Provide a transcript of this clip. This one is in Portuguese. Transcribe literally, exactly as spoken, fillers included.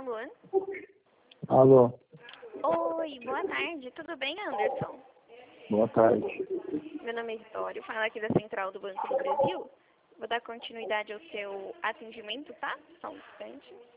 Luan? Alô, Oi, boa tarde. Tudo bem, Anderson? boa tarde. Meu nome é Vitória, falo aqui da Central do Banco do Brasil. Vou dar continuidade ao seu atendimento, tá? Só um instante.